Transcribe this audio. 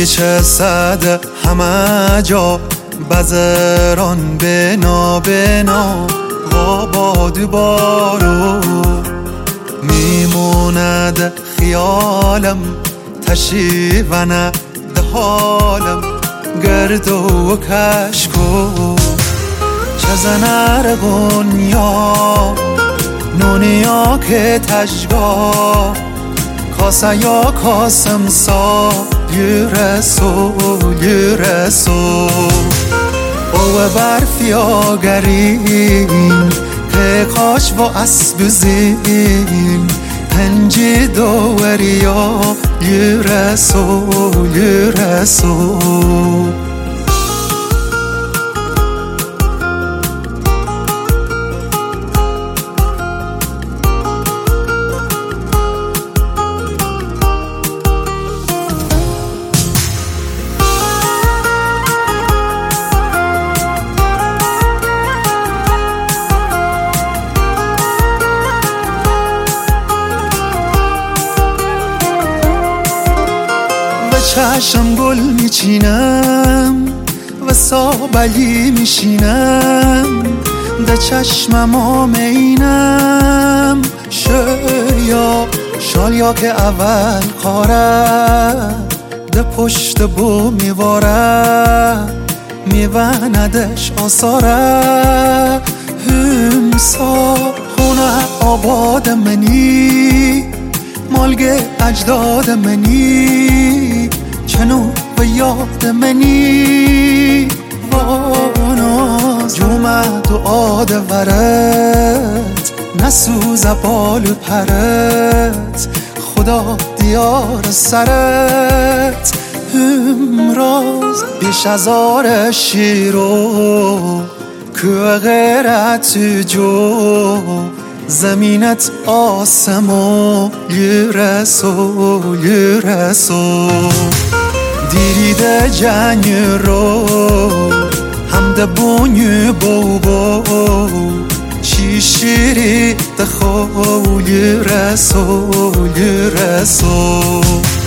چه صد همه جا بزران بنا بنا غاباد بارو میموند خیالم تشیونه ده حالم گرد و کشکو چه زنر بنیا نونیا که تشگاه کاسه یا کاسم سا یرسو او برفی آگرین که کاش و اسب زین پنجی دوریا یرسو چشم گل میچینم و سابلی میشینم ده چشمم آمینم شالیا که اول خاره ده پشت بو میواره میوندش آساره همسا خونه آباد منی مالگ اجداد منی چنو به یاد منی واناز جومد و آد ورد نسوز بال پرت خدا دیار سرت امراز بیش از آر شیرو که غیرت جو زمینت آسمو یرسو دیریده جنگ رو همده بونی بو چی شیری دخو یرسو